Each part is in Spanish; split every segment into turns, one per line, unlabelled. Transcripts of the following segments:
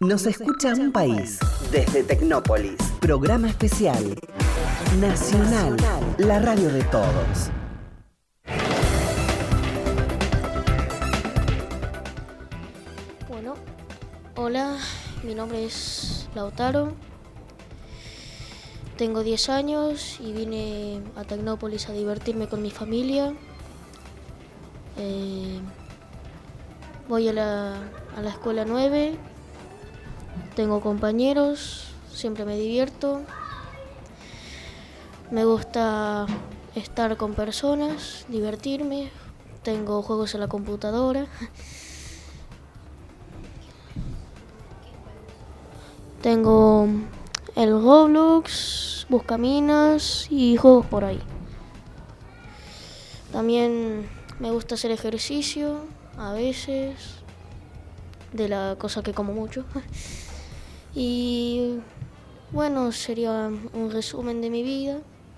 Nos escucha un país. Desde Tecnópolis. Programa especial. Nacional. La radio de todos.
Bueno, hola, mi nombre es Lautaro. Tengo 10 años y vine a Tecnópolis a divertirme con mi familia. Voy a la escuela 9. Tengo compañeros, siempre me divierto. Me gusta estar con personas, divertirme. Tengo juegos en la computadora. Tengo el Roblox, Buscaminas y juegos por ahí. También me gusta hacer ejercicio, a veces, de la cosa que como mucho. Y bueno, sería un resumen de mi vida,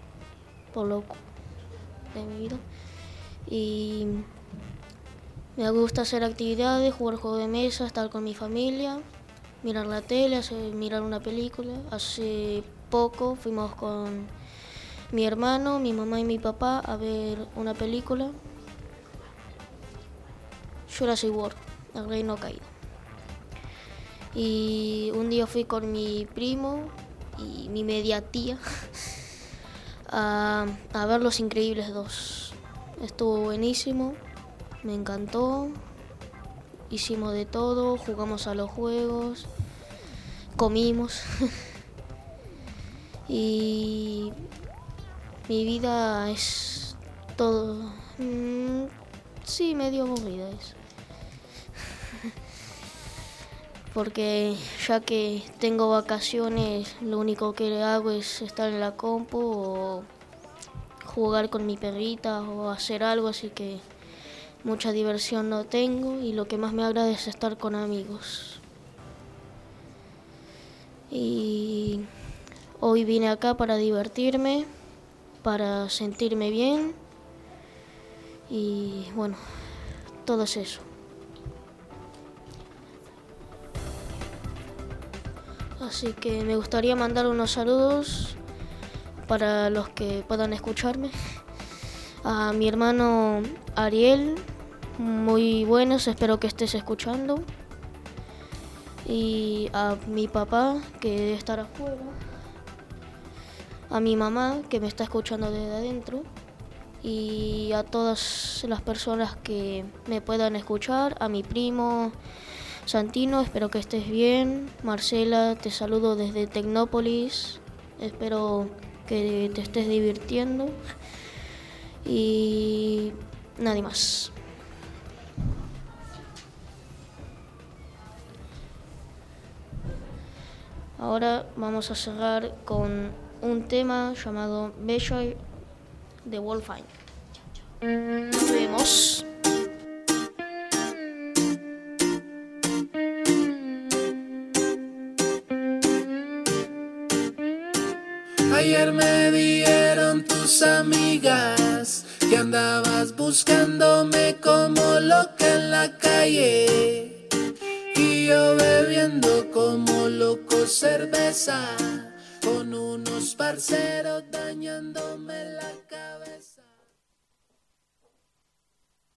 de mi vida. Y me gusta hacer actividades, jugar juegos de mesa, estar con mi familia, mirar la tele, mirar una película. Hace poco fuimos con mi hermano, mi mamá y mi papá a ver una película, Jurassic World, El Reino Caído. Y un día fui con mi primo y mi media tía a ver Los Increíbles 2. Estuvo buenísimo, me encantó. Hicimos de todo, jugamos a los juegos, comimos. Y mi vida es todo. Sí, medio aburrida es. Porque ya que tengo vacaciones, lo único que hago es estar en la compu o jugar con mi perrita o hacer algo, así que mucha diversión no tengo y lo que más me agrada es estar con amigos. Y hoy vine acá para divertirme, para sentirme bien y bueno, todo es eso. Así que me gustaría mandar unos saludos para los que puedan escucharme. A mi hermano Ariel, muy buenos, espero que estés escuchando. Y a mi papá, que debe estar afuera. A mi mamá, que me está escuchando desde adentro. Y a todas las personas que me puedan escuchar, a mi primo Santino, espero que estés bien. Marcela, te saludo desde Tecnópolis, espero que te estés divirtiendo y nadie más. Ahora vamos a cerrar con un tema llamado Bella de Wolfine. Nos vemos.
Ayer me dieron tus amigas que andabas buscándome como loca en la calle y yo bebiendo como loco cerveza con unos parceros dañándome la cabeza.